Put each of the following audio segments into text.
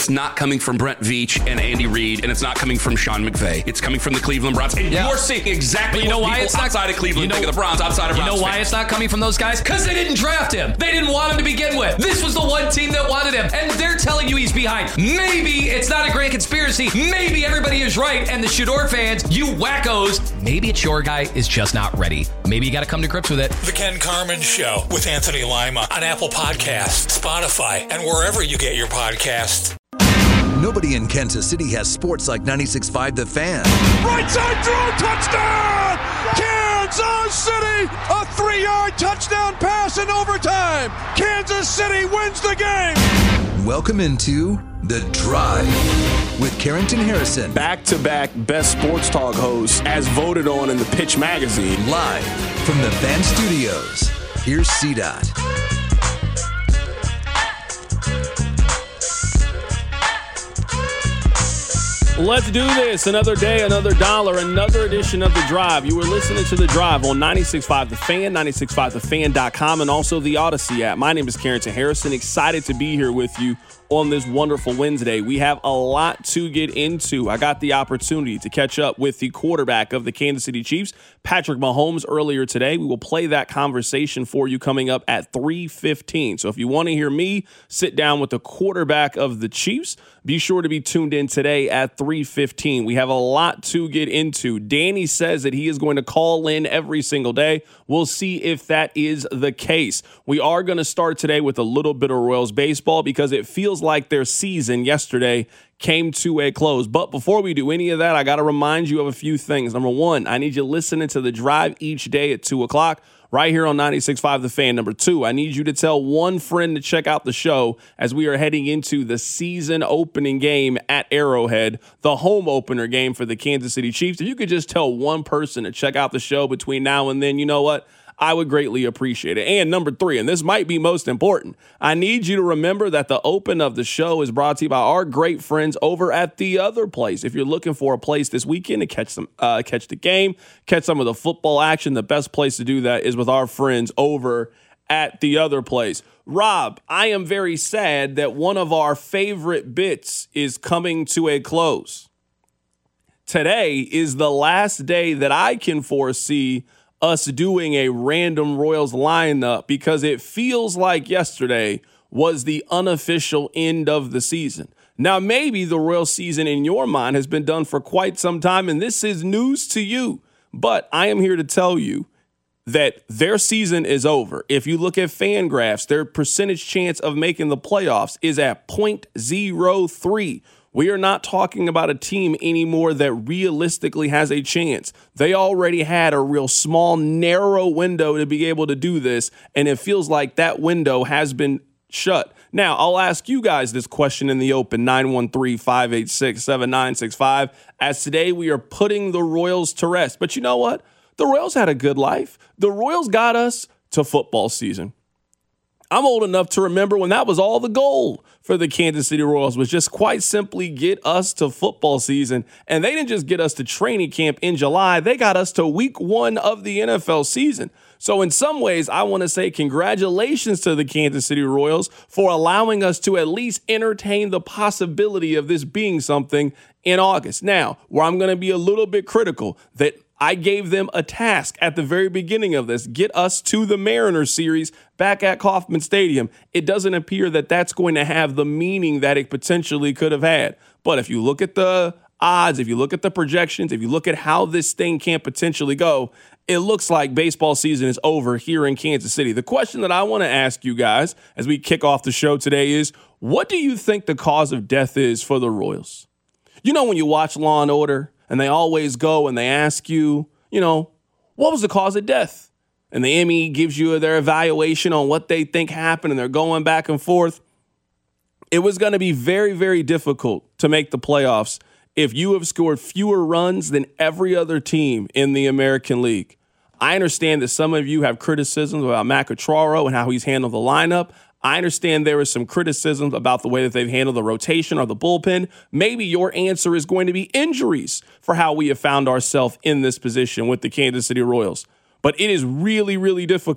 it's not coming from Brent Veach and Andy Reid, and it's not coming from Sean McVay. It's coming from the Cleveland Browns. And you're seeing exactly what people outside of Cleveland think of the Browns, outside of Browns. You know why it's not coming from those guys? Because they didn't draft him. They didn't want him to begin with. This was the one team that wanted him, and they're telling you he's behind. Maybe it's not a grand conspiracy. Maybe everybody is right, and the Shador fans, you wackos, maybe it's your guy is just not ready. Maybe you got to come to grips with it. The Ken Carman Show with Anthony Lima on Apple Podcasts, Spotify, and wherever you get your podcasts. Nobody in Kansas City has sports like 96.5 The Fan. Right side throw, touchdown! Kansas City, a 3-yard touchdown pass in overtime. Kansas City wins the game. Welcome into The Drive with Carrington Harrison. Back-to-back best sports talk hosts as voted on in the Pitch magazine. Live from the Fan Studios. Here's CDOT. Let's do this. Another day, another dollar, another edition of The Drive. You were listening to The Drive on 96.5 The Fan, 96.5thefan.com, and also the Odyssey app. My name is Carrington Harrison. Excited to be here with you on this wonderful Wednesday. We have a lot to get into. I got the opportunity to catch up with the quarterback of the Kansas City Chiefs, Patrick Mahomes, earlier today. We will play that conversation for you coming up at 3:15. So if you want to hear me sit down with the quarterback of the Chiefs, be sure to be tuned in today at 3:15. We have a lot to get into. Danny says that he is going to call in every single day. We'll see if that is the case. We are going to start today with a little bit of Royals baseball because it feels like their season yesterday came to a close. But before we do any of that, I got to remind you of a few things. Number one, I need you listening to The Drive each day at 2 o'clock. Right here on 96.5 The Fan. Number two, I need you to tell one friend to check out the show as we are heading into the season opening game at Arrowhead, the home opener game for the Kansas City Chiefs. If you could just tell one person to check out the show between now and then, you know what? I would greatly appreciate it. And number three, and this might be most important, I need you to remember that the open of the show is brought to you by our great friends over at The Other Place. If you're looking for a place this weekend to catch the game, catch some of the football action, the best place to do that is with our friends over at The Other Place. Rob, I am very sad that one of our favorite bits is coming to a close. Today is the last day that I can foresee us doing a random Royals lineup because it feels like yesterday was the unofficial end of the season. Now, maybe the Royals season in your mind has been done for quite some time, and this is news to you. But I am here to tell you that their season is over. If you look at FanGraphs, their percentage chance of making the playoffs is at 0.03. We are not talking about a team anymore that realistically has a chance. They already had a real small, narrow window to be able to do this, and it feels like that window has been shut. Now, I'll ask you guys this question in the open, 913-586-7965. As today, we are putting the Royals to rest. But you know what? The Royals had a good life. The Royals got us to football season. I'm old enough to remember when that was all the goal for the Kansas City Royals, was just quite simply get us to football season. And they didn't just get us to training camp in July. They got us to week 1 of the NFL season. So in some ways, I want to say congratulations to the Kansas City Royals for allowing us to at least entertain the possibility of this being something in August. Now, where I'm going to be a little bit critical, that I gave them a task at the very beginning of this, get us to the Mariners series back at Kauffman Stadium. It doesn't appear that that's going to have the meaning that it potentially could have had. But if you look at the odds, if you look at the projections, if you look at how this thing can potentially go, it looks like baseball season is over here in Kansas City. The question that I want to ask you guys as we kick off the show today is, what do you think the cause of death is for the Royals? You know, when you watch Law and Order, and they always go and they ask you, what was the cause of death? And the ME gives you their evaluation on what they think happened, and they're going back and forth. It was going to be very, very difficult to make the playoffs if you have scored fewer runs than every other team in the American League. I understand that some of you have criticisms about Matt Quatraro and how he's handled the lineup. I understand there is some criticism about the way that they've handled the rotation or the bullpen. Maybe your answer is going to be injuries for how we have found ourselves in this position with the Kansas City Royals. But it is really, really difficult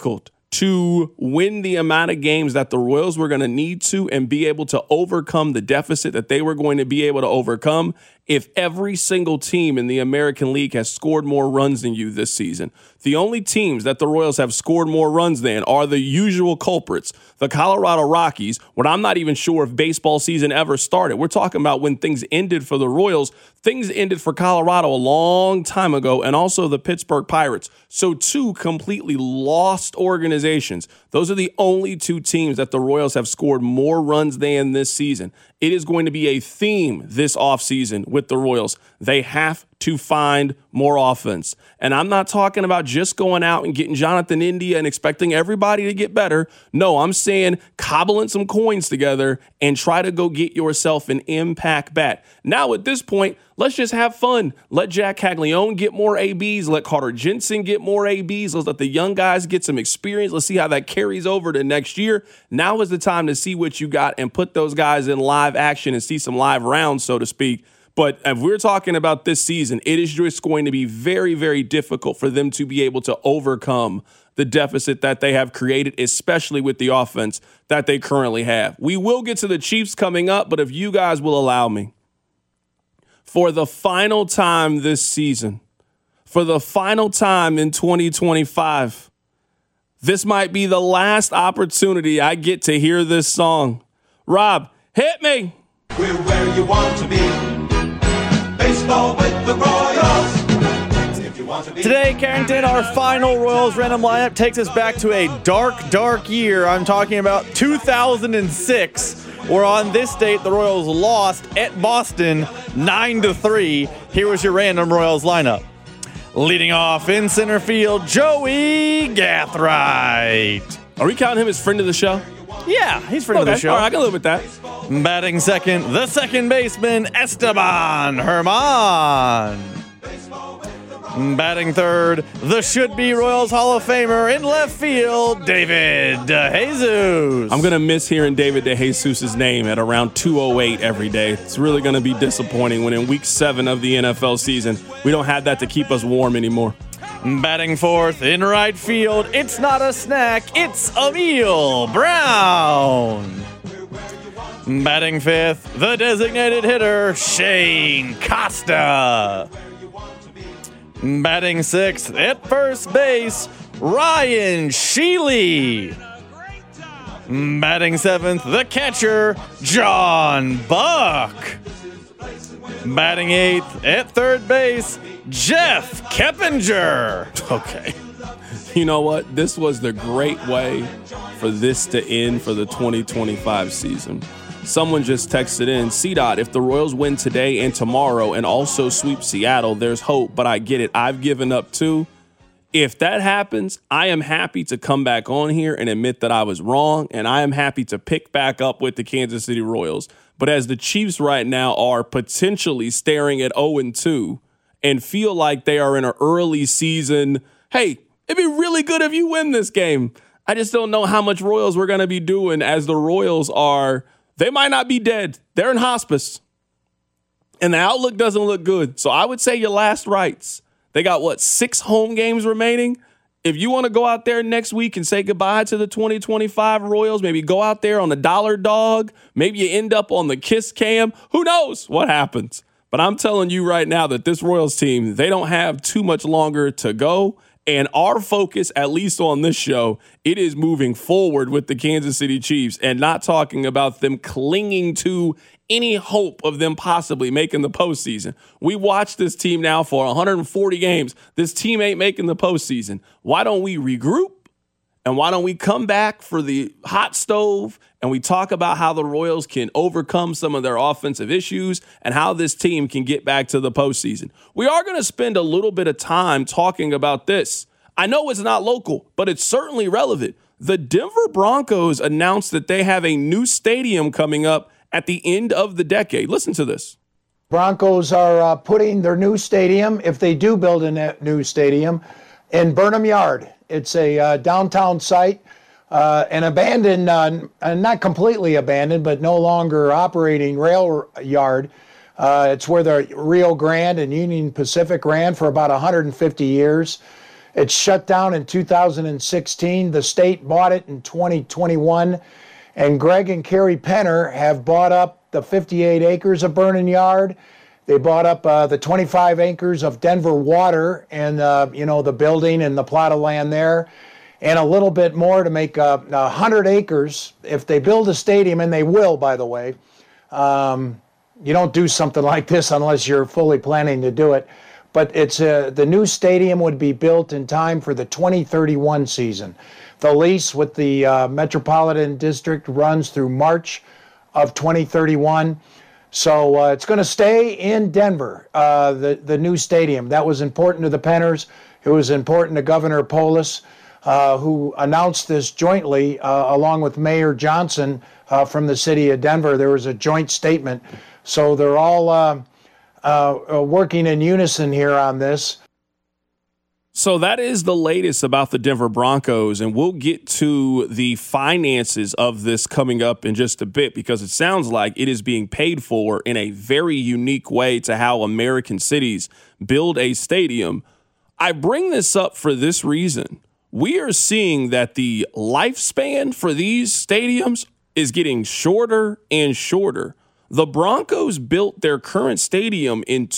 to win the amount of games that the Royals were going to need to and be able to overcome the deficit that they were going to be able to overcome if every single team in the American League has scored more runs than you this season. The only teams that the Royals have scored more runs than are the usual culprits, the Colorado Rockies, when I'm not even sure if baseball season ever started. We're talking about when things ended for the Royals. Things ended for Colorado a long time ago, and also the Pittsburgh Pirates. So two completely lost organizations. Those are the only two teams that the Royals have scored more runs than this season. It is going to be a theme this offseason with the Royals. They have to find more offense. And I'm not talking about just going out and getting Jonathan India and expecting everybody to get better. No, I'm saying cobbling some coins together and try to go get yourself an impact bat. Now, at this point, let's just have fun. Let Jack Caglione get more ABs. Let Carter Jensen get more ABs. Let's let the young guys get some experience. Let's see how that carries over to next year. Now is the time to see what you got and put those guys in live action and see some live rounds, so to speak. But if we're talking about this season, it is just going to be very, very difficult for them to be able to overcome the deficit that they have created, especially with the offense that they currently have. We will get to the Chiefs coming up, but if you guys will allow me, for the final time this season, for the final time in 2025, this might be the last opportunity I get to hear this song. Rob, hit me. We're where you want to be. Baseball with the Royals. Today, Carrington, our final Royals random lineup takes us back to a dark, dark year. I'm talking about 2006, where on this date, the Royals lost at Boston 9-3. Here was your random Royals lineup. Leading off in center field, Joey Gathright. Are we counting him as friend of the show? Yeah, he's friend of the show. All right, I can live with that. Batting second, the second baseman, Esteban Herman. Batting third, the should-be Royals Hall of Famer in left field, David DeJesus. I'm going to miss hearing David DeJesus' name at around 2:08 every day. It's really going to be disappointing when in Week 7 of the NFL season, we don't have that to keep us warm anymore. Batting fourth in right field, it's not a snack, it's Emil Brown. Batting fifth, the designated hitter, Shane Costa. Batting sixth at first base, Ryan Sheely. Batting seventh, the catcher, John Buck. Batting eighth at third base, Jeff Keppinger. Okay. You know what? This was the great way for this to end for the 2025 season. Someone just texted in, CDOT, if the Royals win today and tomorrow and also sweep Seattle, there's hope, but I get it. I've given up too. If that happens, I am happy to come back on here and admit that I was wrong, and I am happy to pick back up with the Kansas City Royals. But as the Chiefs right now are potentially staring at 0-2 and feel like they are in an early season, hey, it'd be really good if you win this game. I just don't know how much Royals we're going to be doing, as the Royals are. They might not be dead. They're in hospice. And the outlook doesn't look good. So I would say your last rites. They got, 6 home games remaining? If you want to go out there next week and say goodbye to the 2025 Royals, maybe go out there on the dollar dog. Maybe you end up on the kiss cam. Who knows what happens? But I'm telling you right now that this Royals team, they don't have too much longer to go. And our focus, at least on this show, it is moving forward with the Kansas City Chiefs and not talking about them clinging to any hope of them possibly making the postseason. We watched this team now for 140 games. This team ain't making the postseason. Why don't we regroup? And why don't we come back for the hot stove and we talk about how the Royals can overcome some of their offensive issues and how this team can get back to the postseason. We are going to spend a little bit of time talking about this. I know it's not local, but it's certainly relevant. The Denver Broncos announced that they have a new stadium coming up at the end of the decade. Listen to this. Broncos are putting their new stadium, if they do build a new stadium, in Burnham Yard. It's a downtown site, an abandoned, not completely abandoned, but no longer operating rail yard. It's where the Rio Grande and Union Pacific ran for about 150 years. It shut down in 2016. The state bought it in 2021. And Greg and Carrie Penner have bought up the 58 acres of Vernon Yard. They bought up the 25 acres of Denver Water and, the building and the plot of land there, and a little bit more to make 100 acres. If they build a stadium, and they will, by the way, you don't do something like this unless you're fully planning to do it. But it's the new stadium would be built in time for the 2031 season. The lease with the Metropolitan District runs through March of 2031. So it's going to stay in Denver, the new stadium. That was important to the Penners. It was important to Governor Polis, who announced this jointly along with Mayor Johnson from the city of Denver. There was a joint statement. So they're all working in unison here on this. So that is the latest about the Denver Broncos, and we'll get to the finances of this coming up in just a bit, because it sounds like it is being paid for in a very unique way to how American cities build a stadium. I bring this up for this reason. We are seeing that the lifespan for these stadiums is getting shorter and shorter. The Broncos built their current stadium in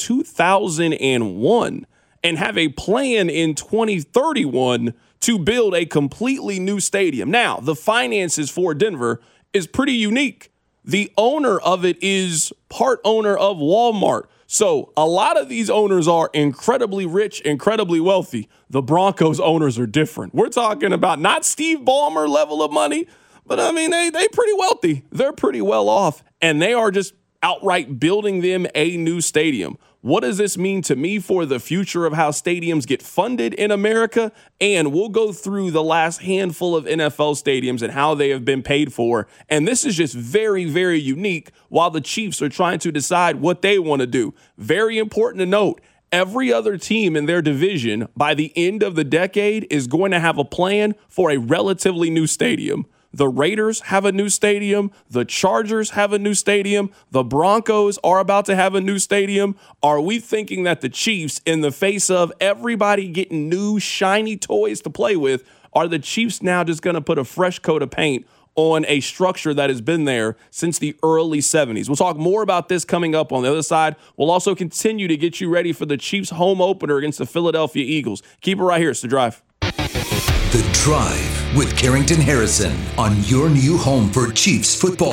2001. and have a plan in 2031 to build a completely new stadium. Now, the finances for Denver is pretty unique. The owner of it is part owner of Walmart. So a lot of these owners are incredibly rich, incredibly wealthy. The Broncos owners are different. We're talking about not Steve Ballmer level of money, but I mean, they pretty wealthy. They're pretty well off, and they are just outright building them a new stadium. What does this mean to me for the future of how stadiums get funded in America? And we'll go through the last handful of NFL stadiums and how they have been paid for. And this is just very, very unique while the Chiefs are trying to decide what they want to do. Very important to note, every other team in their division by the end of the decade is going to have a plan for a relatively new stadium. The Raiders have a new stadium. The Chargers have a new stadium. The Broncos are about to have a new stadium. Are we thinking that the Chiefs, in the face of everybody getting new shiny toys to play with, are the Chiefs now just going to put a fresh coat of paint on a structure that has been there since the early 70s? We'll talk more about this coming up on the other side. We'll also continue to get you ready for the Chiefs home opener against the Philadelphia Eagles. Keep it right here. It's The Drive. The Drive with Carrington Harrison on your new home for Chiefs football.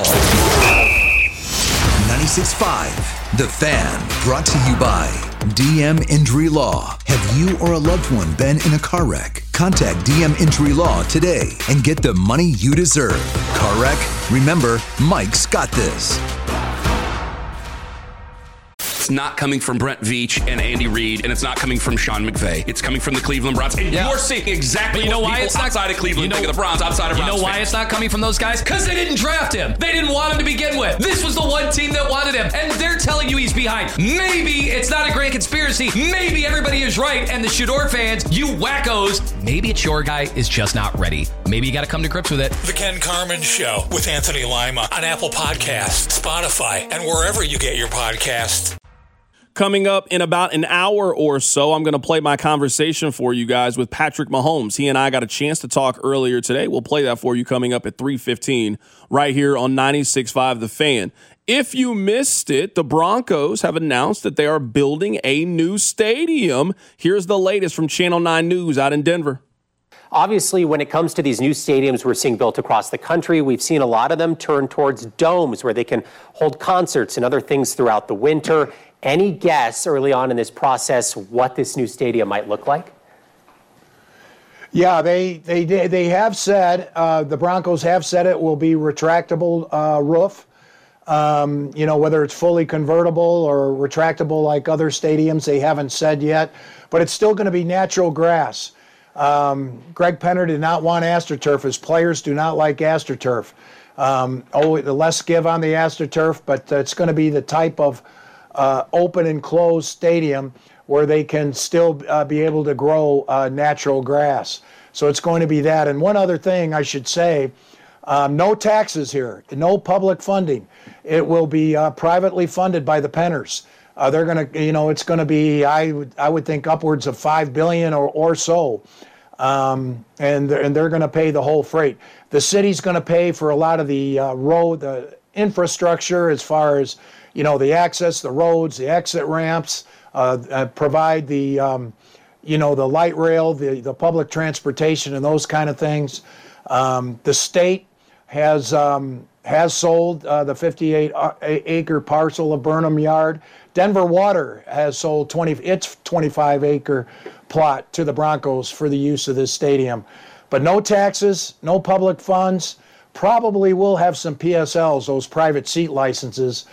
96.5, The Fan, brought to you by DM Injury Law. Have you or a loved one been in a car wreck? Contact DM Injury Law today and get the money you deserve. Car wreck? Remember, Mike's got this. It's not coming from Brent Veach and Andy Reid, and it's not coming from Sean McVay. It's coming from the Cleveland Browns. And you're seeing exactly what people outside of Cleveland think of the Browns, outside of Browns. You know why it's not coming from those guys? Because they didn't draft him. They didn't want him to begin with. This was the one team that wanted him, and they're telling you he's behind. Maybe it's not a grand conspiracy. Maybe everybody is right, and the Shador fans, you wackos, maybe it's your guy is just not ready. Maybe you got to come to grips with it. The Ken Carman Show with Anthony Lima on Apple Podcasts, Spotify, and wherever you get your podcasts. Coming up in about an hour or so, I'm going to play my conversation for you guys with Patrick Mahomes. He and I got a chance to talk earlier today. We'll play that for you coming up at 3:15 right here on 96.5 The Fan. If you missed it, the Broncos have announced that they are building a new stadium. Here's the latest from Channel 9 News out in Denver. Obviously, when it comes to these new stadiums we're seeing built across the country, we've seen a lot of them turn towards domes where they can hold concerts and other things throughout the winter. Any guess early on in this process what this new stadium might look like? Yeah, they have said, the Broncos have said it will be retractable roof. Whether it's fully convertible or retractable like other stadiums, they haven't said yet. But it's still going to be natural grass. Greg Penner did not want AstroTurf. His players do not like AstroTurf. The less give on the AstroTurf, but it's going to be the type of open and closed stadium where they can still be able to grow natural grass. So it's going to be that. And one other thing I should say, no taxes here, no public funding. It will be privately funded by the Penners. They're going to, it's going to be, I would think, upwards of $5 billion or so. And they're going to pay the whole freight. The city's going to pay for a lot of the the infrastructure as far as, the access, the roads, the exit ramps, provide the, the light rail, the public transportation and those kind of things. The state has sold the 58-acre parcel of Burnham Yard. Denver Water has sold its 25-acre plot to the Broncos for the use of this stadium. But no taxes, no public funds. Probably will have some PSLs, those private seat licenses,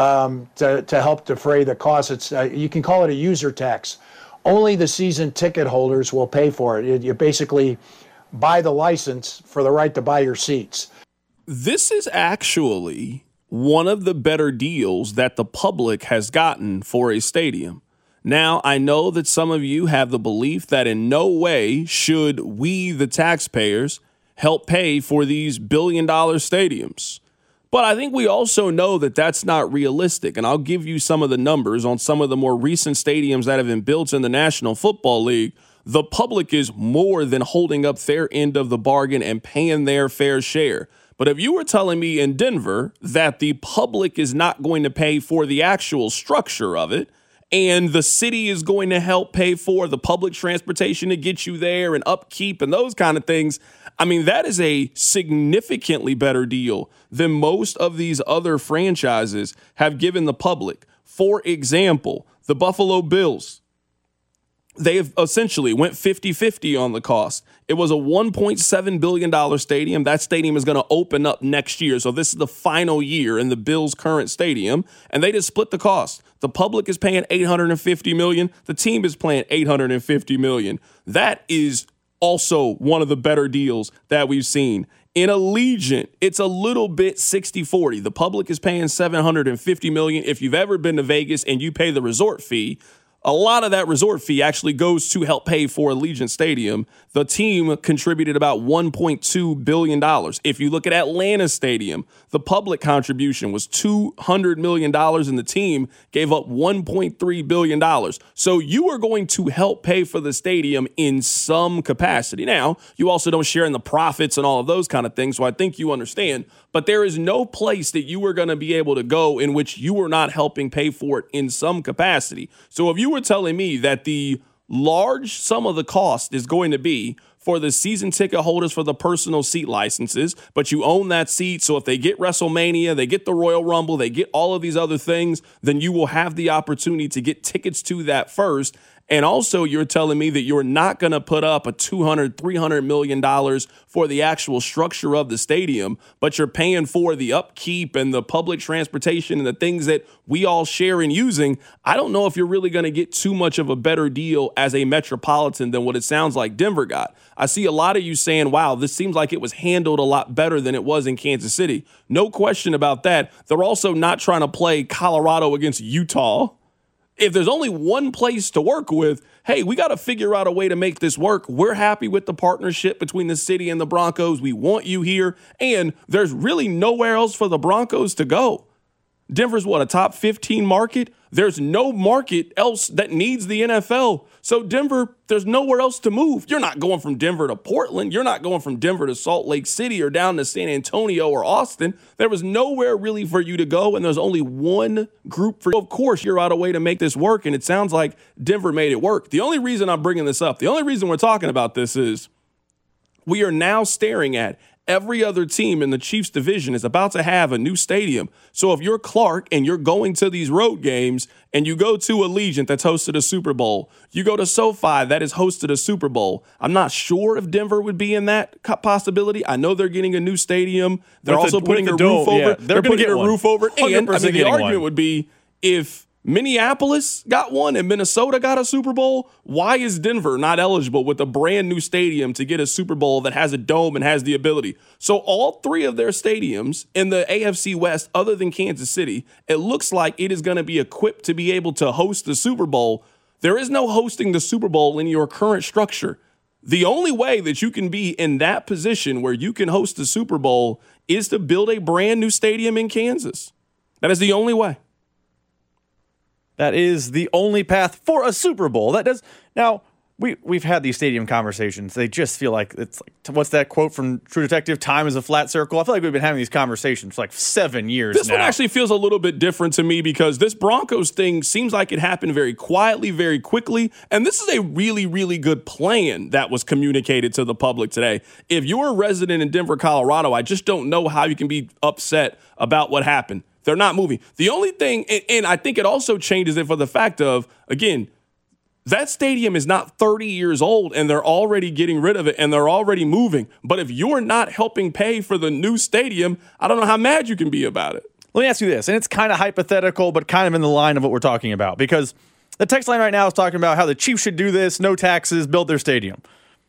to help defray the costs. You can call it a user tax. Only the season ticket holders will pay for it. You basically buy the license for the right to buy your seats. This is actually one of the better deals that the public has gotten for a stadium. Now, I know that some of you have the belief that in no way should we, the taxpayers, help pay for these billion-dollar stadiums. But I think we also know that that's not realistic, and I'll give you some of the numbers on some of the more recent stadiums that have been built in the National Football League. The public is more than holding up their end of the bargain and paying their fair share. But if you were telling me in Denver that the public is not going to pay for the actual structure of it, and the city is going to help pay for the public transportation to get you there and upkeep and those kind of things, I mean, that is a significantly better deal than most of these other franchises have given the public. For example, the Buffalo Bills, they have essentially went 50-50 on the cost. It was a $1.7 billion stadium. That stadium is going to open up next year. So this is the final year in the Bills' current stadium, and they just split the cost. The public is paying $850 million. The team is paying $850 million. That is also one of the better deals that we've seen. In Allegiant, it's a little bit 60-40. The public is paying $750 million. If you've ever been to Vegas and you pay the resort fee, a lot of that resort fee actually goes to help pay for Allegiant Stadium. The team contributed about $1.2 billion. If you look at Atlanta Stadium, the public contribution was $200 million and the team gave up $1.3 billion. So you are going to help pay for the stadium in some capacity. Now, you also don't share in the profits and all of those kind of things, so I think you understand. But there is no place that you are going to be able to go in which you are not helping pay for it in some capacity. So if you were telling me that the large sum of the cost is going to be for the season ticket holders for the personal seat licenses, but you own that seat, so if they get WrestleMania, they get the Royal Rumble, they get all of these other things, then you will have the opportunity to get tickets to that first. And also, you're telling me that you're not going to put up a $200-300 million for the actual structure of the stadium, but you're paying for the upkeep and the public transportation and the things that we all share in using. I don't know if you're really going to get too much of a better deal as a Metropolitan than what it sounds like Denver got. I see a lot of you saying, wow, this seems like it was handled a lot better than it was in Kansas City. No question about that. They're also not trying to play Colorado against Utah. If there's only one place to work with, hey, we got to figure out a way to make this work. We're happy with the partnership between the city and the Broncos. We want you here. And there's really nowhere else for the Broncos to go. Denver's what, a top 15 market? There's no market else that needs the NFL. So Denver, there's nowhere else to move. You're not going from Denver to Portland. You're not going from Denver to Salt Lake City or down to San Antonio or Austin. There was nowhere really for you to go, and there's only one group for you. Of course, you're out a way to make this work, and it sounds like Denver made it work. The only reason I'm bringing this up, the only reason we're talking about this is we are now staring at every other team in the Chiefs division is about to have a new stadium. So if you're Clark and you're going to these road games and you go to Allegiant that's hosted a Super Bowl, you go to SoFi that has hosted a Super Bowl, I'm not sure if Denver would be in that possibility. I know they're getting a new stadium. They're also putting a roof over. Yeah, they're putting a roof over it. And I mean, the argument one. would be if Minneapolis got one and Minnesota got a Super Bowl, why is Denver not eligible with a brand new stadium to get a Super Bowl that has a dome and has the ability? So all three of their stadiums in the AFC West, other than Kansas City, it looks like it is going to be equipped to be able to host the Super Bowl. There is no hosting the Super Bowl in your current structure. The only way that you can be in that position where you can host the Super Bowl is to build a brand new stadium in Kansas. That is the only way. That is the only path for a Super Bowl. That does now. We've had these stadium conversations. They just feel like it's like, what's that quote from True Detective? Time is a flat circle. I feel like we've been having these conversations for like 7 years now. This one actually feels a little bit different to me because this Broncos thing seems like it happened very quietly, very quickly. And this is a really, really good plan that was communicated to the public today. If you're a resident in Denver, Colorado, I just don't know how you can be upset about what happened. They're not moving. The only thing, and I think it also changes it for the fact of, again, that stadium is not 30 years old and they're already getting rid of it and they're already moving. But if you're not helping pay for the new stadium, I don't know how mad you can be about it. Let me ask you this, and it's kind of hypothetical, but kind of in the line of what we're talking about, because the text line right now is talking about how the Chiefs should do this, no taxes, build their stadium.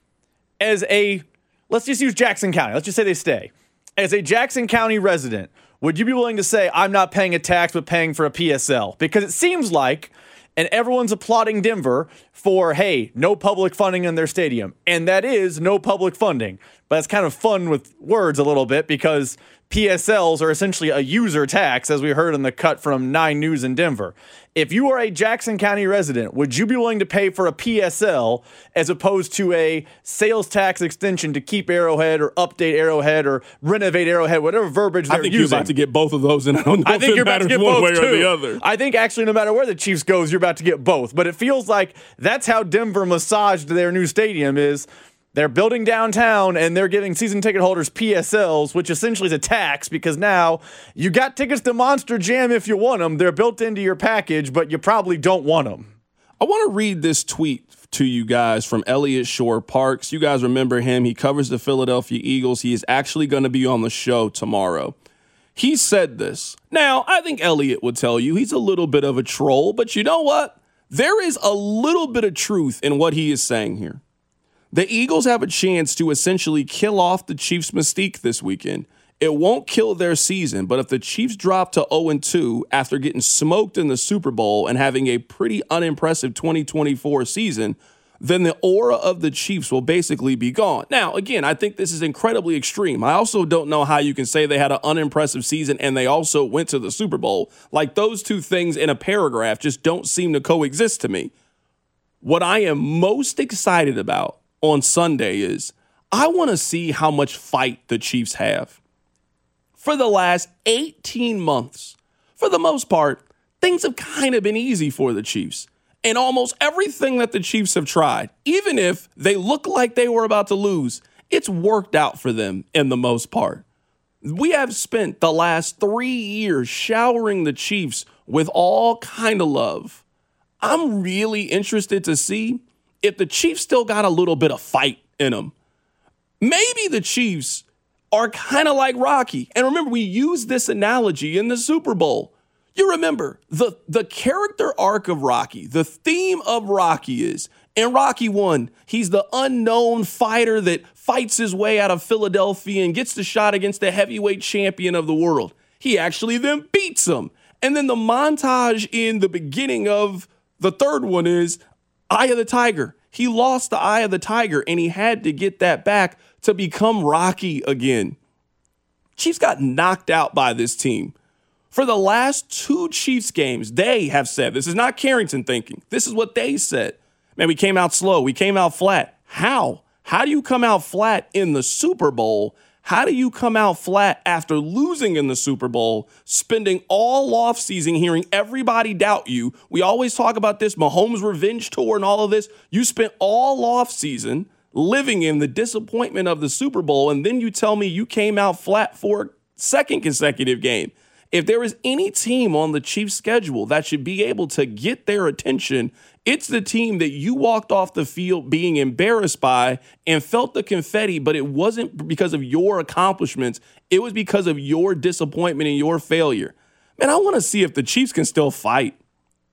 Let's just use Jackson County. Let's just say they stay. As a Jackson County resident, would you be willing to say, I'm not paying a tax, but paying for a PSL? Because it seems like, and everyone's applauding Denver for, hey, no public funding in their stadium. And that is no public funding. But it's kind of fun with words a little bit because PSLs are essentially a user tax, as we heard in the cut from 9 News in Denver. If you are a Jackson County resident, would you be willing to pay for a PSL as opposed to a sales tax extension to keep Arrowhead or update Arrowhead or renovate Arrowhead, whatever verbiage they're using? I think you're about to get both of those, and I don't know if it matters one way or the other. I think actually no matter where the Chiefs goes, you're about to get both. But it feels like that's how Denver massaged their new stadium is. They're building downtown, and they're giving season ticket holders PSLs, which essentially is a tax because now you got tickets to Monster Jam if you want them. They're built into your package, but you probably don't want them. I want to read this tweet to you guys from Elliott Shore-Parks. You guys remember him. He covers the Philadelphia Eagles. He is actually going to be on the show tomorrow. He said this. Now, I think Elliott would tell you he's a little bit of a troll, but you know what? There is a little bit of truth in what he is saying here. The Eagles have a chance to essentially kill off the Chiefs' mystique this weekend. It won't kill their season, but if the Chiefs drop to 0-2 after getting smoked in the Super Bowl and having a pretty unimpressive 2024 season, then the aura of the Chiefs will basically be gone. Now, again, I think this is incredibly extreme. I also don't know how you can say they had an unimpressive season and they also went to the Super Bowl. Like, those two things in a paragraph just don't seem to coexist to me. What I am most excited about on Sunday is I want to see how much fight the Chiefs have. For the last 18 months, for the most part, things have kind of been easy for the Chiefs. And almost everything that the Chiefs have tried, even if they look like they were about to lose, it's worked out for them in the most part. We have spent the last 3 years showering the Chiefs with all kind of love. I'm really interested to see if the Chiefs still got a little bit of fight in them. Maybe the Chiefs are kind of like Rocky. And remember, we used this analogy in the Super Bowl. You remember, the character arc of Rocky, the theme of Rocky is, in Rocky 1, he's the unknown fighter that fights his way out of Philadelphia and gets the shot against the heavyweight champion of the world. He actually then beats him. And then the montage in the beginning of the third one is Eye of the Tiger. He lost the Eye of the Tiger, and he had to get that back to become Rocky again. Chiefs got knocked out by this team. For the last 2 Chiefs games, they have said, this is not Carrington thinking, this is what they said. Man, we came out slow. We came out flat. How? How do you come out flat in the Super Bowl? How do you come out flat after losing in the Super Bowl, spending all offseason hearing everybody doubt you? We always talk about this Mahomes revenge tour and all of this. You spent all offseason living in the disappointment of the Super Bowl, and then you tell me you came out flat for a second consecutive game. If there is any team on the Chiefs' schedule that should be able to get their attention, it's the team that you walked off the field being embarrassed by and felt the confetti, but it wasn't because of your accomplishments. It was because of your disappointment and your failure. Man, I want to see if the Chiefs can still fight.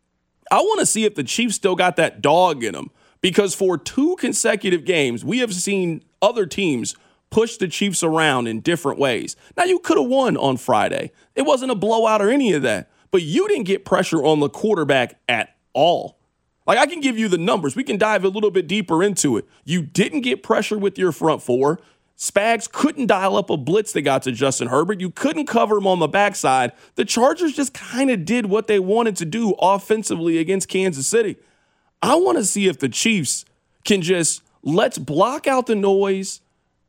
I want to see if the Chiefs still got that dog in them, because for 2 consecutive games, we have seen other teams push the Chiefs around in different ways. Now, you could have won on Friday. It wasn't a blowout or any of that, but you didn't get pressure on the quarterback at all. Like, I can give you the numbers. We can dive a little bit deeper into it. You didn't get pressure with your front four. Spags couldn't dial up a blitz that got to Justin Herbert. You couldn't cover him on the backside. The Chargers just kind of did what they wanted to do offensively against Kansas City. I want to see if the Chiefs can just, let's block out the noise.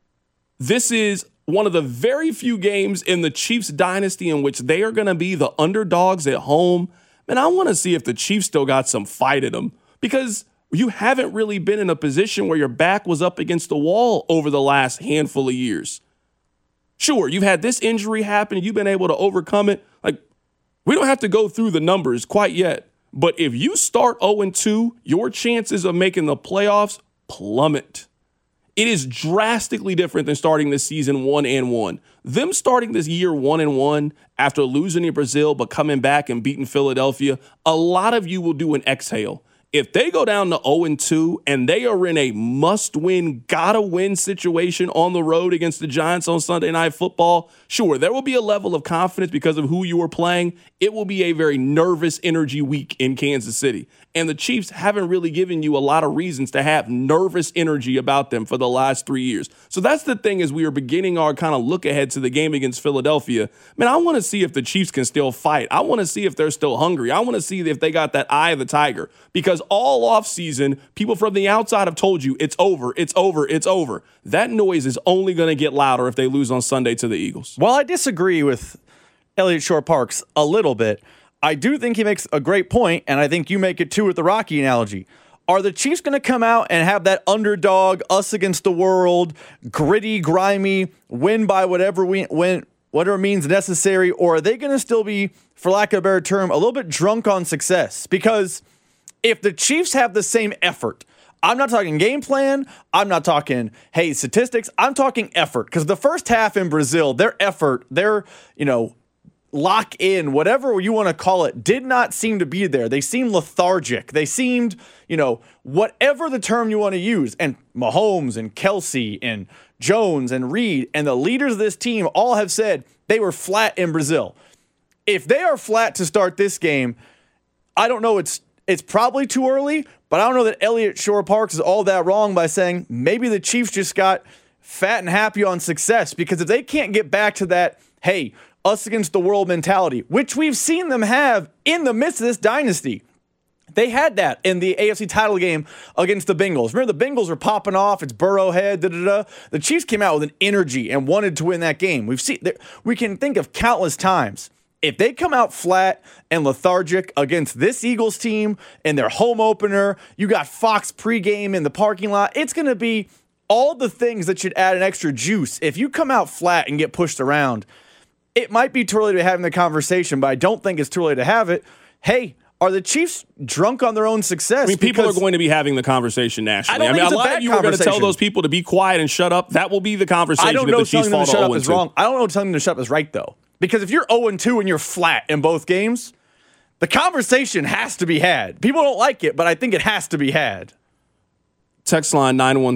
This is one of the very few games in the Chiefs dynasty in which they are going to be the underdogs at home. And I want to see if the Chiefs still got some fight in them, because you haven't really been in a position where your back was up against the wall over the last handful of years. Sure, you've had this injury happen. You've been able to overcome it. Like, we don't have to go through the numbers quite yet. But if you start 0-2, your chances of making the playoffs plummet. It is drastically different than starting this season 1-1. Them starting this year 1-1 after losing in Brazil but coming back and beating Philadelphia, a lot of you will do an exhale. If they go down to 0-2 and they are in a must-win, gotta-win situation on the road against the Giants on Sunday Night Football, sure, there will be a level of confidence because of who you are playing. It will be a very nervous energy week in Kansas City. And the Chiefs haven't really given you a lot of reasons to have nervous energy about them for the last 3 years. So that's the thing, as we are beginning our kind of look ahead to the game against Philadelphia. Man, I want to see if the Chiefs can still fight. I want to see if they're still hungry. I want to see if they got that eye of the tiger, because all offseason, people from the outside have told you it's over, it's over, it's over. That noise is only going to get louder if they lose on Sunday to the Eagles. Well, I disagree with Elliott Shore-Parks a little bit. I do think he makes a great point, and I think you make it too with the Rocky analogy. Are the Chiefs going to come out and have that underdog, us against the world, gritty, grimy, win by whatever means necessary, or are they going to still be, for lack of a better term, a little bit drunk on success? Because if the Chiefs have the same effort, I'm not talking game plan, I'm not talking, hey, statistics, I'm talking effort. Because the first half in Brazil, their effort, their, lock in, whatever you want to call it, did not seem to be there. They seemed lethargic. They seemed, whatever the term you want to use. And Mahomes and Kelsey and Jones and Reed and the leaders of this team all have said they were flat in Brazil. If they are flat to start this game, I don't know, it's probably too early, but I don't know that Elliott Shore-Parks is all that wrong by saying maybe the Chiefs just got fat and happy on success, because if they can't get back to that, hey, us against the world mentality, which we've seen them have in the midst of this dynasty. They had that in the AFC title game against the Bengals. Remember, the Bengals were popping off. It's Burrowhead, da-da-da. The Chiefs came out with an energy and wanted to win that game. We can think of countless times. If they come out flat and lethargic against this Eagles team in their home opener, you got Fox pregame in the parking lot, it's going to be all the things that should add an extra juice. If you come out flat and get pushed around, it might be too early to be having the conversation, but I don't think it's too early to have it. Hey, are the Chiefs drunk on their own success? I mean, people are going to be having the conversation nationally. A lot of you are going to tell those people to be quiet and shut up. That will be the conversation. I don't know if the Chiefs fall to 0-2. Is wrong. I don't know if telling them to shut up is right, though. Because if you're 0-2 and you're flat in both games, the conversation has to be had. People don't like it, but I think it has to be had. Text line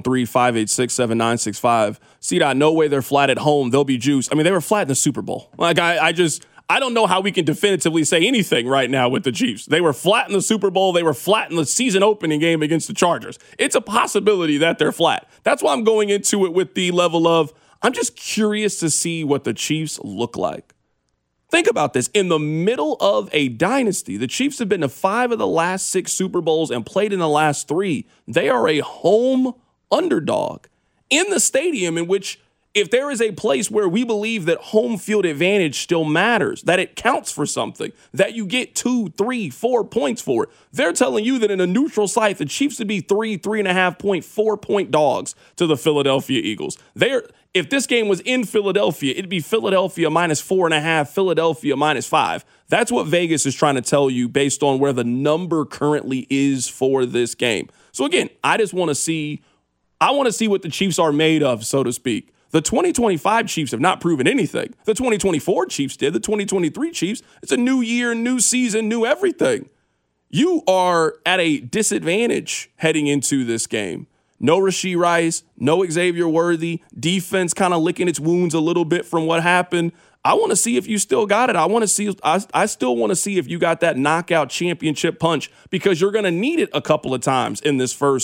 913-586-7965. CDOT, no way they're flat at home. They'll be juiced. I mean, they were flat in the Super Bowl. Like, I don't know how we can definitively say anything right now with the Chiefs. They were flat in the Super Bowl. They were flat in the season opening game against the Chargers. It's a possibility that they're flat. That's why I'm going into it with the level of, I'm just curious to see what the Chiefs look like. Think about this. In the middle of a dynasty, the Chiefs have been to 5 of the last 6 Super Bowls and played in the last 3. They are a home underdog in the stadium in which, if there is a place where we believe that home field advantage still matters, that it counts for something, that you get 2, 3, 4 points for it, they're telling you that in a neutral site, the Chiefs would be 3.5 point, 4-point dogs to the Philadelphia Eagles. If this game was in Philadelphia, it'd be Philadelphia -4.5, Philadelphia -5. That's what Vegas is trying to tell you based on where the number currently is for this game. So again, I want to see what the Chiefs are made of, so to speak. The 2025 Chiefs have not proven anything. The 2024 Chiefs did. The 2023 Chiefs, it's a new year, new season, new everything. You are at a disadvantage heading into this game. No Rashee Rice, no Xavier Worthy, defense kind of licking its wounds a little bit from what happened. I want to see if you still got it. I still want to see if you got that knockout championship punch, because you're going to need it a couple of times in this first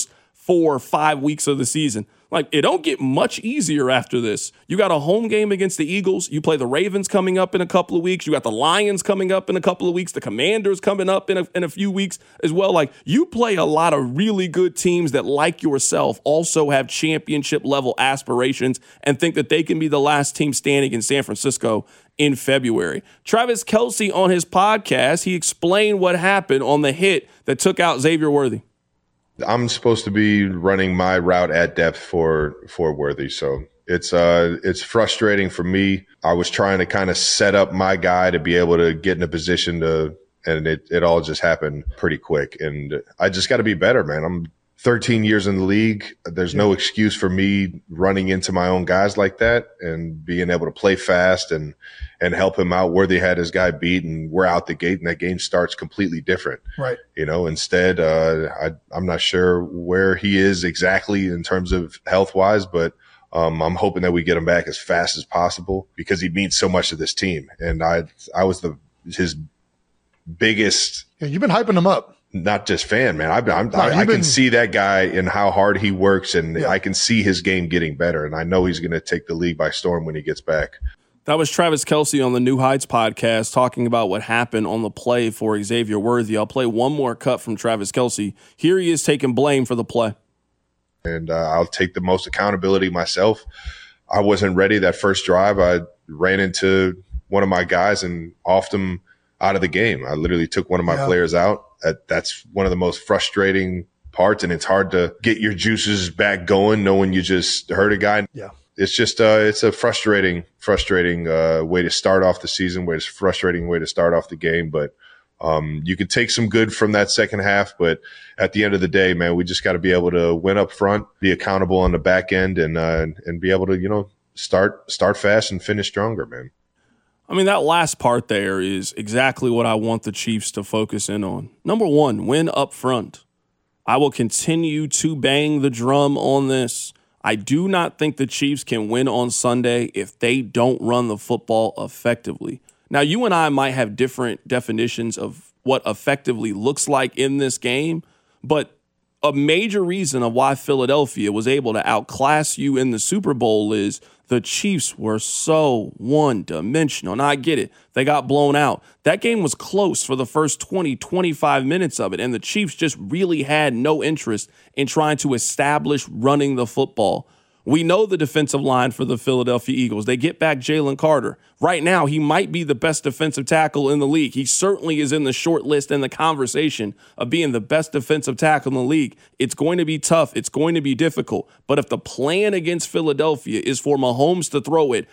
4 or 5 weeks of the season. Like, it don't get much easier after this. You got a home game against the Eagles. You play the Ravens coming up in a couple of weeks. You got the Lions coming up in a couple of weeks. The Commanders coming up in a few weeks as well. Like, you play a lot of really good teams that, like yourself, also have championship-level aspirations and think that they can be the last team standing in San Francisco in February. Travis Kelce, on his podcast, he explained what happened on the hit that took out Xavier Worthy. I'm supposed to be running my route at depth for Worthy, so it's frustrating for me. I was trying to kind of set up my guy to be able to get in a position and it all just happened pretty quick. And I just got to be better, man. I'm 13 years in the league. There's no excuse for me running into my own guys like that and being able to play fast and help him out. Worthy had his guy beat, and we're out the gate, and that game starts completely different. Right. Instead, I'm not sure where he is exactly in terms of health-wise, but I'm hoping that we get him back as fast as possible because he means so much to this team. And I was his biggest. Yeah, you've been hyping him up. Not just fan, man. I can see that guy and how hard he works, and I can see his game getting better. And I know he's going to take the league by storm when he gets back. That was Travis Kelce on the New Heights podcast talking about what happened on the play for Xavier Worthy. I'll play one more cut from Travis Kelce. Here he is taking blame for the play. And I'll take the most accountability myself. I wasn't ready that first drive. I ran into one of my guys and offed him out of the game. I literally took one of my players out. That's one of the most frustrating parts, and it's hard to get your juices back going knowing you just hurt a guy. Yeah. It's just it's a frustrating way to start off the season, frustrating way to start off the game. But you can take some good from that second half. But at the end of the day, man, we just got to be able to win up front, be accountable on the back end, and be able to start fast and finish stronger, man. I mean, that last part there is exactly what I want the Chiefs to focus in on. Number one, win up front. I will continue to bang the drum on this. I do not think the Chiefs can win on Sunday if they don't run the football effectively. Now, you and I might have different definitions of what effectively looks like in this game, but a major reason of why Philadelphia was able to outclass you in the Super Bowl is the Chiefs were so one-dimensional. Now, I get it. They got blown out. That game was close for the first 20, 25 minutes of it, and the Chiefs just really had no interest in trying to establish running the football. We know the defensive line for the Philadelphia Eagles. They get back Jalen Carter. Right now, he might be the best defensive tackle in the league. He certainly is in the short list and the conversation of being the best defensive tackle in the league. It's going to be tough. It's going to be difficult. But if the plan against Philadelphia is for Mahomes to throw it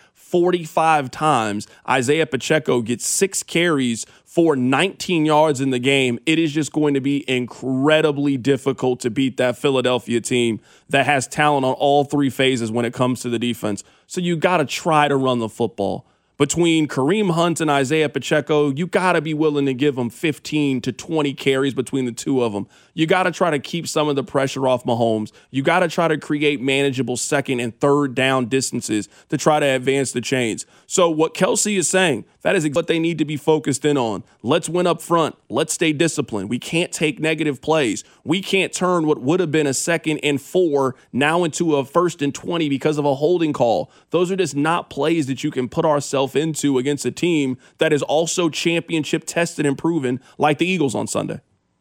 45 times, Isaiah Pacheco gets 6 carries for 19 yards in the game, it is just going to be incredibly difficult to beat that Philadelphia team that has talent on all 3 phases when it comes to the defense. So you got to try to run the football. Between Kareem Hunt and Isaiah Pacheco, you got to be willing to give them 15 to 20 carries between the two of them. You got to try to keep some of the pressure off Mahomes. You got to try to create manageable second and third down distances to try to advance the chains. So what Kelce is saying, that is what they need to be focused in on. Let's win up front. Let's stay disciplined. We can't take negative plays. We can't turn what would have been a 2nd and 4 now into a 1st and 20 because of a holding call. Those are just not plays that you can put ourselves into against a team that is also championship tested and proven like the Eagles on Sunday.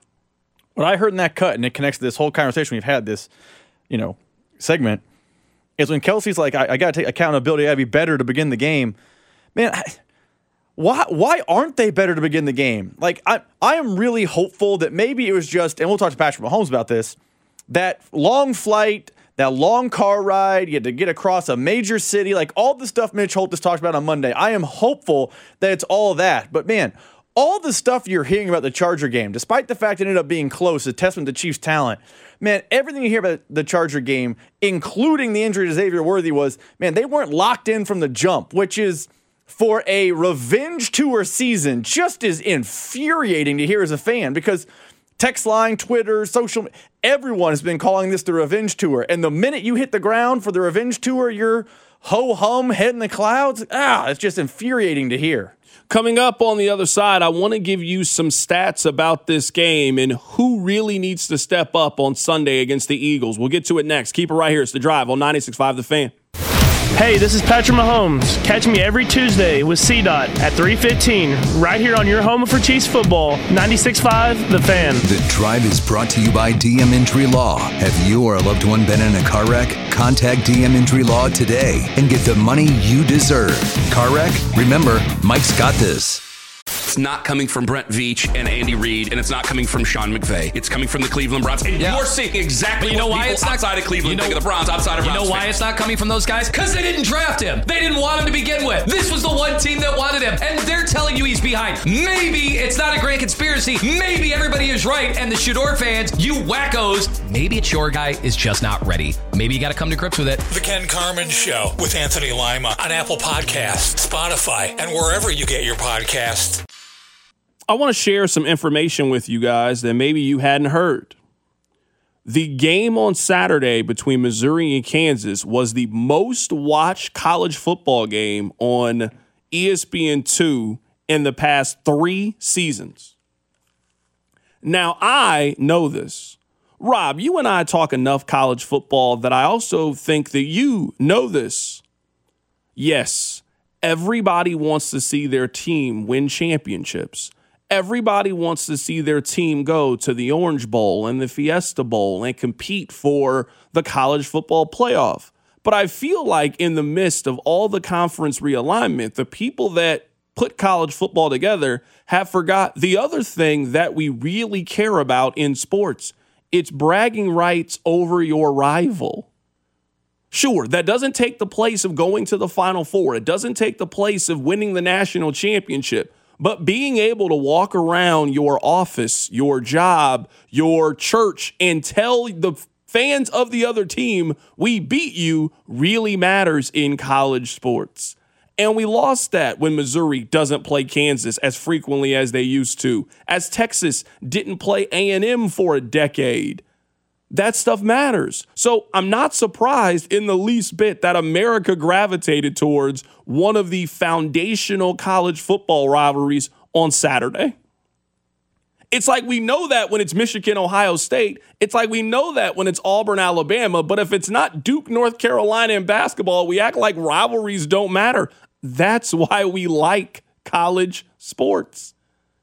What I heard in that cut, and it connects to this whole conversation we've had this, segment, is when Kelce's like, I got to take accountability. I got to be better to begin the game. Man, why aren't they better to begin the game? Like, I am really hopeful that maybe it was just, and we'll talk to Patrick Mahomes about this, that long flight, that long car ride, you had to get across a major city, like all the stuff Mitch Holthus talked about on Monday. I am hopeful that it's all of that. But, man, all the stuff you're hearing about the Charger game, despite the fact it ended up being close, a testament to Chiefs' talent, man, everything you hear about the Charger game, including the injury to Xavier Worthy, was, man, they weren't locked in from the jump, which is, for a revenge tour season, just as infuriating to hear as a fan, because text line, Twitter, social, everyone has been calling this the revenge tour. And the minute you hit the ground for the revenge tour, you're ho-hum, head in the clouds. It's just infuriating to hear. Coming up on the other side, I want to give you some stats about this game and who really needs to step up on Sunday against the Eagles. We'll get to it next. Keep it right here. It's The Drive on 96.5 The Fan. Hey, this is Patrick Mahomes. Catch me every Tuesday with CDOT at 3:15, right here on your home for Chiefs football, 96.5 The Fan. The Drive is brought to you by DM Injury Law. Have you or a loved one been in a car wreck? Contact DM Injury Law today and get the money you deserve. Car wreck? Remember, Mike's got this. It's not coming from Brent Veach and Andy Reid, and it's not coming from Sean McVay. It's coming from the Cleveland Browns. And you're seeing exactly what people outside of Cleveland think of the Browns, outside of Browns. You know why it's not coming from those guys? Because they didn't draft him. They didn't want him to begin with. This was the one team that wanted him, and they're telling you he's behind. Maybe it's not a grand conspiracy. Maybe everybody is right, and the Shador fans, you wackos, maybe it's your guy is just not ready. Maybe you got to come to grips with it. The Ken Carman Show with Anthony Lima on Apple Podcasts, Spotify, and wherever you get your podcasts. I want to share some information with you guys that maybe you hadn't heard. The game on Saturday between Missouri and Kansas was the most watched college football game on ESPN2 in the past 3 seasons. Now, I know this. Rob, you and I talk enough college football that I also think that you know this. Yes, everybody wants to see their team win championships. Everybody wants to see their team go to the Orange Bowl and the Fiesta Bowl and compete for the college football playoff. But I feel like in the midst of all the conference realignment, the people that put college football together have forgot the other thing that we really care about in sports. It's bragging rights over your rival. Sure, that doesn't take the place of going to the Final Four. It doesn't take the place of winning the national championship. But being able to walk around your office, your job, your church, and tell the fans of the other team, we beat you, really matters in college sports. And we lost that when Missouri doesn't play Kansas as frequently as they used to, as Texas didn't play A&M for a decade. That stuff matters. So I'm not surprised in the least bit that America gravitated towards one of the foundational college football rivalries on Saturday. It's like we know that when it's Michigan, Ohio State. It's like we know that when it's Auburn, Alabama. But if it's not Duke, North Carolina in basketball, we act like rivalries don't matter. That's why we like college sports.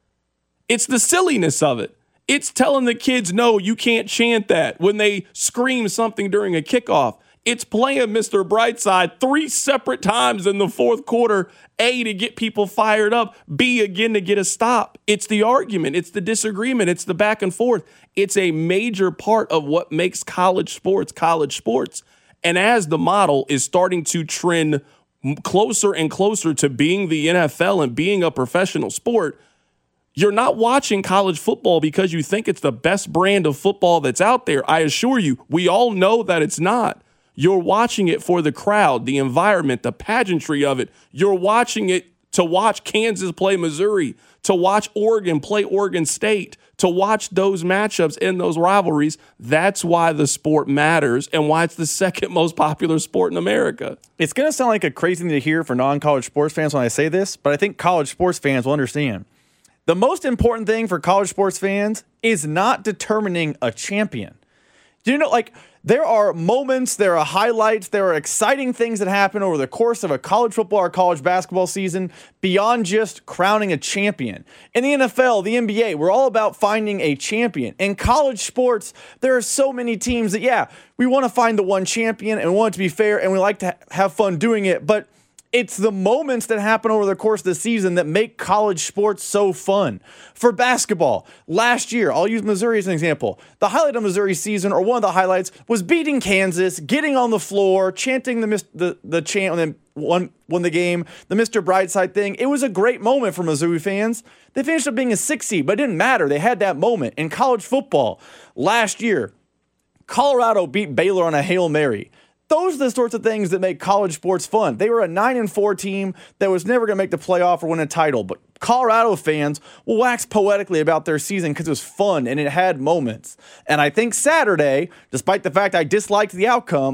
It's the silliness of it. It's telling the kids, no, you can't chant that when they scream something during a kickoff. It's playing Mr. Brightside 3 separate times in the fourth quarter, A, to get people fired up, B, again, to get a stop. It's the argument. It's the disagreement. It's the back and forth. It's a major part of what makes college sports. And as the model is starting to trend closer and closer to being the NFL and being a professional sport, you're not watching college football because you think it's the best brand of football that's out there. I assure you, we all know that it's not. You're watching it for the crowd, the environment, the pageantry of it. You're watching it to watch Kansas play Missouri, to watch Oregon play Oregon State, to watch those matchups and those rivalries. That's why the sport matters and why it's the second most popular sport in America. It's going to sound like a crazy thing to hear for non-college sports fans when I say this, but I think college sports fans will understand. The most important thing for college sports fans is not determining a champion. Do you know, like, there are moments, there are highlights, there are exciting things that happen over the course of a college football or college basketball season beyond just crowning a champion. In the NFL, the NBA, we're all about finding a champion. In college sports, there are so many teams that, yeah, we want to find the one champion and we want it to be fair and we like to have fun doing it, but it's the moments that happen over the course of the season that make college sports so fun. For basketball, last year, I'll use Missouri as an example. The highlight of Missouri's season, or one of the highlights, was beating Kansas, getting on the floor, chanting the chant, and then won the game, the Mr. Brightside thing. It was a great moment for Missouri fans. They finished up being a 6 seed, but it didn't matter. They had that moment. In college football, last year, Colorado beat Baylor on a Hail Mary. Those are the sorts of things that make college sports fun. They were a 9-4 team that was never going to make the playoff or win a title, but Colorado fans will wax poetically about their season because it was fun and it had moments. And I think Saturday, despite the fact I disliked the outcome,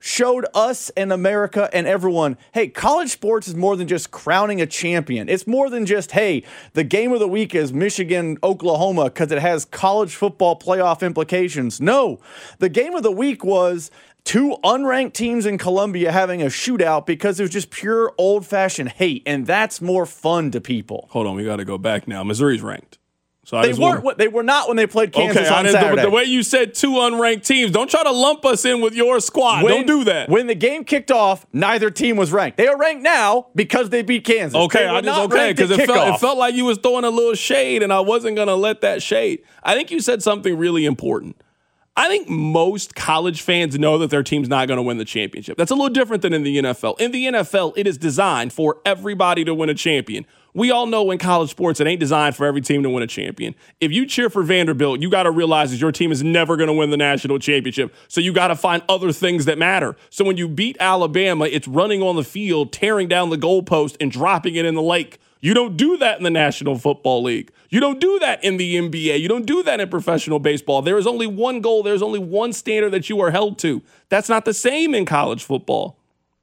showed us and America and everyone, hey, college sports is more than just crowning a champion. It's more than just, hey, the game of the week is Michigan, Oklahoma, because it has college football playoff implications. No, the game of the week was two unranked teams in Columbia having a shootout because it was just pure old-fashioned hate, and that's more fun to people. Hold on, we got to go back now. Missouri's ranked. So they were not when they played Kansas on Saturday. The way you said two unranked teams, don't try to lump us in with your squad. Don't do that. When the game kicked off, neither team was ranked. They are ranked now because they beat Kansas. Because it felt like you was throwing a little shade, and I wasn't going to let that shade. I think you said something really important. I think most college fans know that their team's not going to win the championship. That's a little different than in the NFL. In the NFL, it is designed for everybody to win a champion. We all know in college sports, it ain't designed for every team to win a champion. If you cheer for Vanderbilt, you got to realize that your team is never going to win the national championship. So you got to find other things that matter. So when you beat Alabama, it's running on the field, tearing down the goalpost, and dropping it in the lake. You don't do that in the National Football League. You don't do that in the NBA. You don't do that in professional baseball. There is only one goal. There's only one standard that you are held to. That's not the same in college football.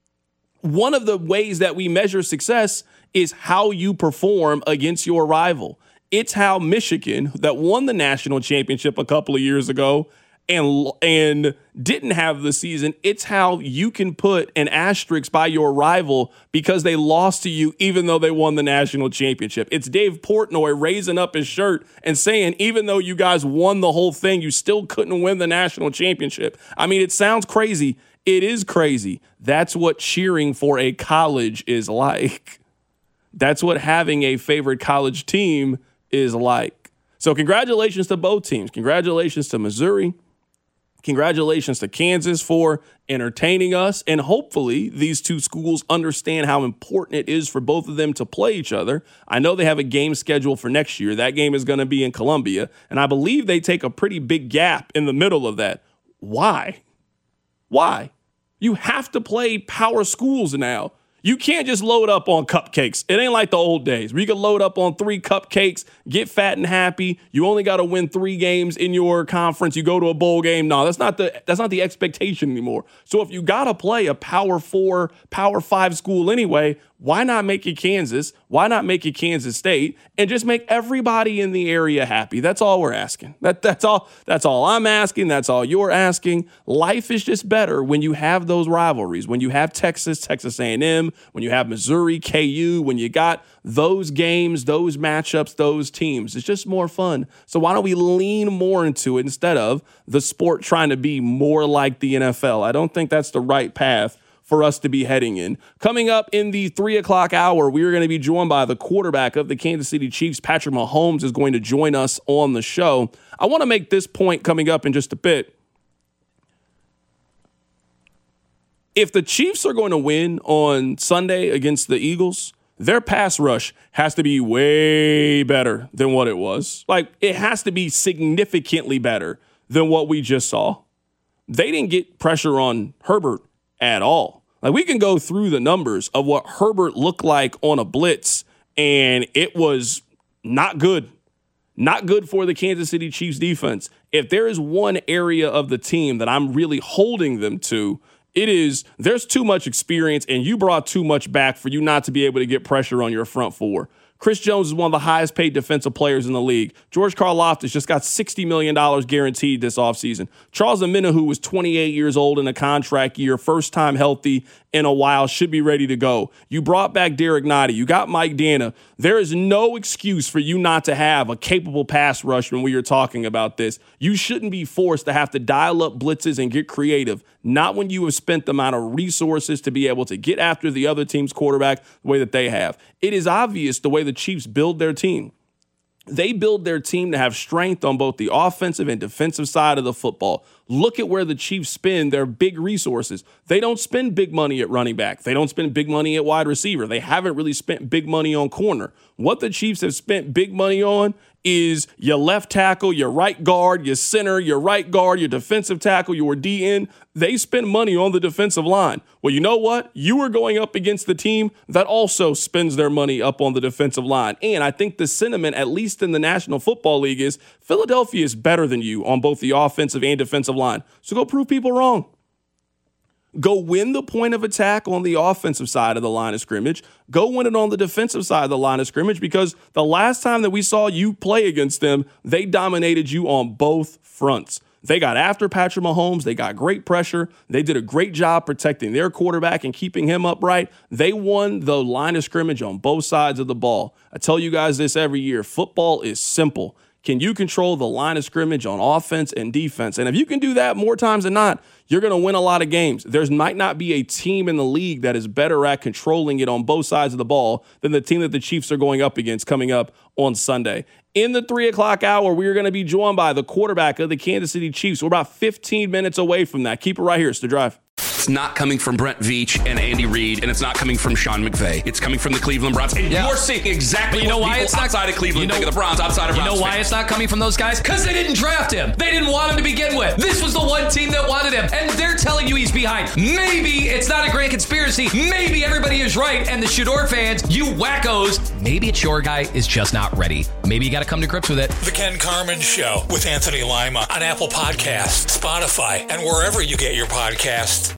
One of the ways that we measure success is how you perform against your rival. It's how Michigan, that won the national championship a couple of years ago and didn't have the season, it's how you can put an asterisk by your rival because they lost to you even though they won the national championship. It's Dave Portnoy raising up his shirt and saying, even though you guys won the whole thing, you still couldn't win the national championship. I mean, it sounds crazy. It is crazy. That's what cheering for a college is like. That's what having a favorite college team is like. So congratulations to both teams. Congratulations to Missouri. Congratulations to Kansas for entertaining us. And hopefully these two schools understand how important it is for both of them to play each other. I know they have a game scheduled for next year. That game is going to be in Columbia. And I believe they take a pretty big gap in the middle of that. Why? Why? You have to play power schools now. You can't just load up on cupcakes. It ain't like the old days where you can load up on 3 cupcakes, get fat and happy. You only got to win 3 games in your conference. You go to a bowl game. No, that's not the expectation anymore. So if you got to play a Power 4, Power 5 school anyway, why not make it Kansas? Why not make it Kansas State and just make everybody in the area happy? That's all we're asking. That's all I'm asking. That's all you're asking. Life is just better when you have those rivalries, when you have Texas A&M, when you have Missouri, KU, when you got those games, those matchups, those teams. It's just more fun. So why don't we lean more into it instead of the sport trying to be more like the NFL? I don't think that's the right path for us to be heading in. Coming up in the 3 o'clock hour, we are going to be joined by the quarterback of the Kansas City Chiefs. Patrick Mahomes is going to join us on the show. I want to make this point coming up in just a bit. If the Chiefs are going to win on Sunday against the Eagles, their pass rush has to be way better than what it was. Like, it has to be significantly better than what we just saw. They didn't get pressure on Herbert at all. Like, we can go through the numbers of what Herbert looked like on a blitz, and it was not good. Not good for the Kansas City Chiefs defense. If there is one area of the team that I'm really holding them to, it is there's too much experience, and you brought too much back for you not to be able to get pressure on your front four. Chris Jones is one of the highest paid defensive players in the league. George Karlaftis just got $60 million guaranteed this offseason. Charles Omenihu was 28 years old in a contract year, first time healthy in a while, should be ready to go. You brought back Derek Nottie. You got Mike Dana. There is no excuse for you not to have a capable pass rush when we are talking about this. You shouldn't be forced to have to dial up blitzes and get creative, not when you have spent the amount of resources to be able to get after the other team's quarterback the way that they have. It is obvious the way the Chiefs build their team. They build their team to have strength on both the offensive and defensive side of the football. Look at where the Chiefs spend their big resources. They don't spend big money at running back. They don't spend big money at wide receiver. They haven't really spent big money on corner. What the Chiefs have spent big money on is your left tackle, your right guard, your center, your right guard, your defensive tackle, your DN. They spend money on the defensive line. Well, you know what? You are going up against the team that also spends their money up on the defensive line. And I think the sentiment, at least in the National Football League, is Philadelphia is better than you on both the offensive and defensive line. So go prove people wrong. Go win the point of attack on the offensive side of the line of scrimmage. Go win it on the defensive side of the line of scrimmage, because the last time that we saw you play against them, they dominated you on both fronts. They got after Patrick Mahomes. They got great pressure. They did a great job protecting their quarterback and keeping him upright. They won the line of scrimmage on both sides of the ball. I tell you guys this every year. Football is simple. Can you control the line of scrimmage on offense and defense? And if you can do that more times than not, you're going to win a lot of games. There might not be a team in the league that is better at controlling it on both sides of the ball than the team that the Chiefs are going up against coming up on Sunday. In the 3 o'clock hour, we are going to be joined by the quarterback of the Kansas City Chiefs. We're about 15 minutes away from that. Keep it right here. It's The Drive. It's not coming from Brent Veach and Andy Reid, and it's not coming from Sean McVay. It's coming from the Cleveland Browns. And you're seeing exactly what people outside of Cleveland think of the Browns, outside of Browns. You know why it's not coming from those guys? Because they didn't draft him. They didn't want him to begin with. This was the one team that wanted him, and they're telling you he's behind. Maybe it's not a grand conspiracy. Maybe everybody is right, and the Shador fans, you wackos, maybe it's your guy is just not ready. Maybe you got to come to grips with it. The Ken Carman Show with Anthony Lima on Apple Podcasts, Spotify, and wherever you get your podcasts.